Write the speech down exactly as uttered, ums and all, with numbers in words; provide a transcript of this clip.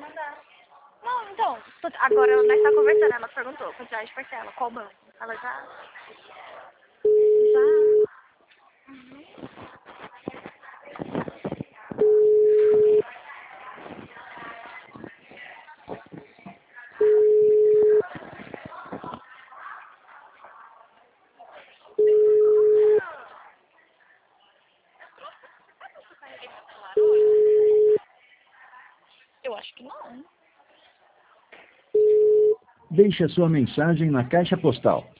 Não, então, tu- agora nós tá conversando, ela perguntou, quantidade de parcela, qual banco? Ela já... Já... Eu acho que não. Deixe a sua mensagem na caixa postal